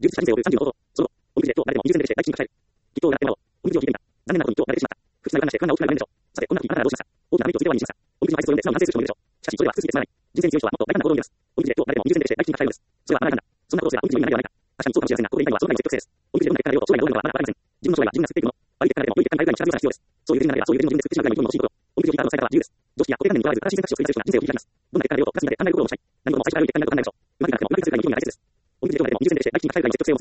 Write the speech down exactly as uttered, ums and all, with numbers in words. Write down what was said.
充実した人生を送るさんじゅうの弟。その後、おみくじで今日誰でも優先でして大金が抱える。きっとを狙ってもらおう。おみくじを引いてみた。残念なことに今日は慣れてしまった。不吉な予感がして不安が大きくなるでしょう。さて、こんな時あなたはどうしました？大きな悪いを告げてはにしました。おみくじの解説を読んで素直に反省する人もいるでしょう。しかし、それは普通すぎてつまらない。人生に強い人はもっと大胆な行動をに出す。おみくじで今日誰でも優先でして大金が抱えるのです。それはまだなんだ。そんなことすらおみくじの意味がないではないか。確かにそうかもしれませんが、ここで言いたいのはその前の積極性です。おみくじでどんな結果が出ようと将来がどうなるのかはまだわかりません。自分の将来は自分が作っていくもの。悪い結果が出ても良い結果が出るぐらいの力強さが必要です。そういうレベルになればそういうレベルの自分で作ってしまうぐらいの自分の欲しいこと。おみくじを引いた後の使い方は自由です。常識や固定観念にとらわず正しい選択肢をする人が人生を切り開きます。どんな結果が出ようとプラスになって考える心を持ちたい。何事も最初から良い結果になることはないでしょう。うまくいかなくてもうまくいくするがいい時には大切です。おみくじでどんなでも優先でして大金が抱えるぐらいの積極性を持つ